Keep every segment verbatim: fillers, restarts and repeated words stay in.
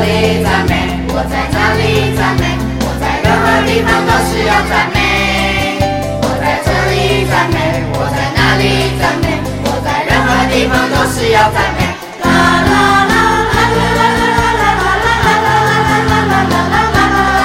里赞美，我在哪里赞美，我在任何地方都是要赞美。我在这里赞美，我在哪里赞美，我在任何地方都是要赞美。啦啦啦啦啦啦啦啦啦啦啦啦啦啦啦。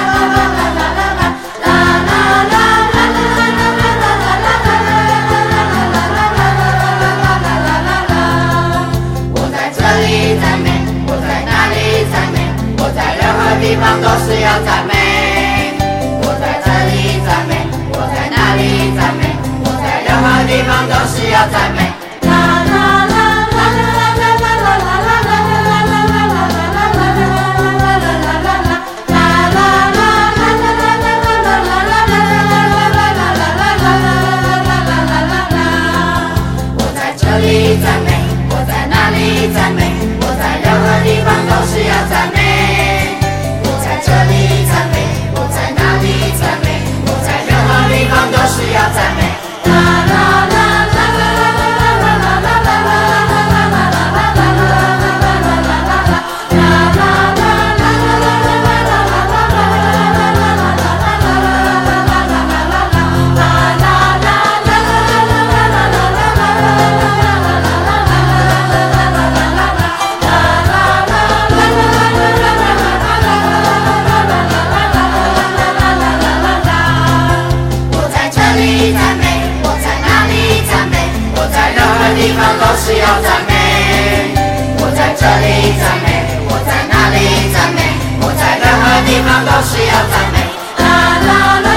地方都是要赞美，我在这里赞美，我在哪里赞美，我在任何地方都是要赞美。啦啦啦啦啦啦啦啦啦啦啦我在这里赞美，我在哪里赞美，我在任何地方都是要赞美。这里赞美，我在哪里赞美，我在任何地方都是要赞美。啦啦啦啦啦啦啦啦啦啦啦地方都是要赞美，我在这里赞美，我在哪里赞美，我在任何地方都是要赞美。啦啦啦。